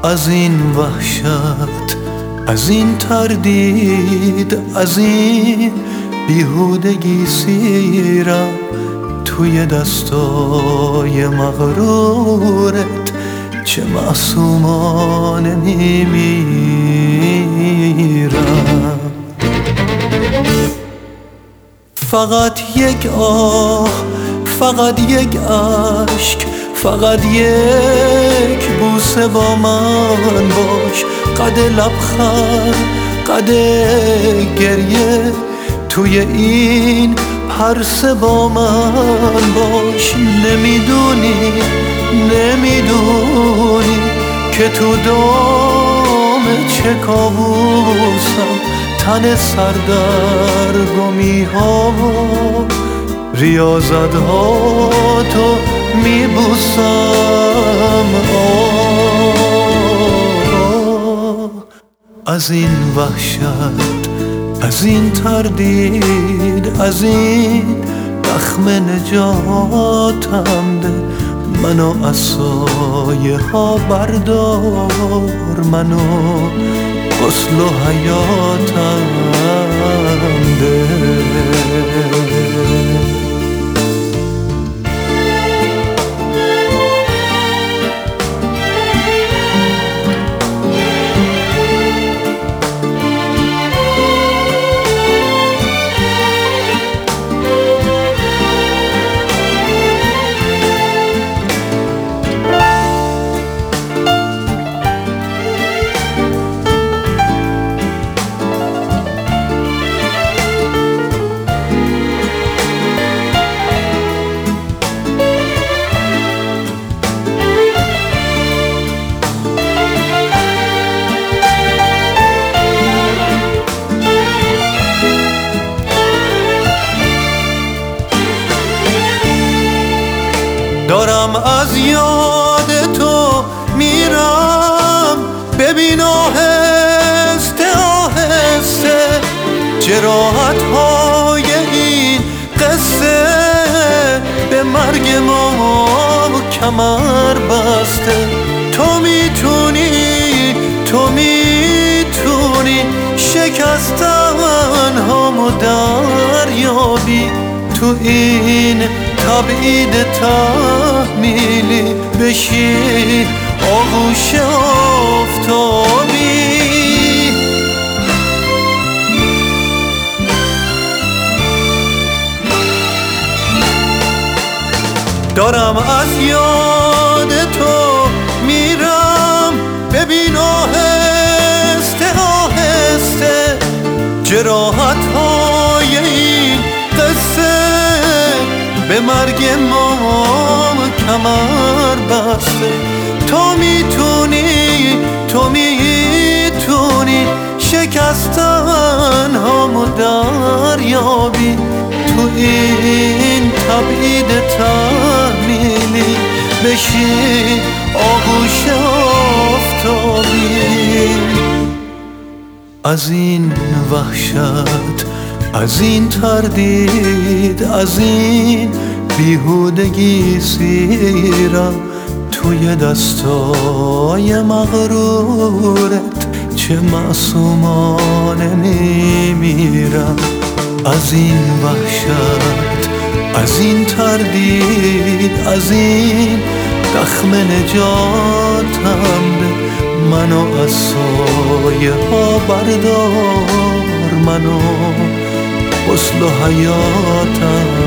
از این وحشت، از این تردید، از این بیهودگی سیرم توی دستای مغرورت چه معصومانه میمیرم. فقط یک آه، فقط یک عشق، فقط یک بوسه با من باش، قد لبخند، قد گریه توی این پرسه با من باش. نمیدونی که تو دام چه کابوسم، تن سردرگمی ها ریاضت ها تو میبوسم. از این وحشت، از این تردید، از این زخم نجاتم ده، منو از سایه ها بردار، منو غسل و حیاتم ده. دارم از یاد تو میرم، ببین آهسته آهسته جراحت های این قصه، به مرگ ما کمر بسته. تو میتونی شکستن هامو دریابی، تو این تبعید تحمیلی بشی آغوش آفتابی. دارم از یاد تو میرم، ببین آهسته آهسته جراحت های این قصه، به مرگ ما کمر بسته. تو میتونی شکستن هامو دریابی، تو این تبعید تحمیلی بشی آغوش آفتابی. از این وحشت، از این تردید، از این بیهودگی سیرم توی دستای مغرورت چه معصومانه میمیرم. از این وحشت، از این تردید، از این زخم نجاتم ده، منو از سایه ها بردار، منو غسل و حیاتم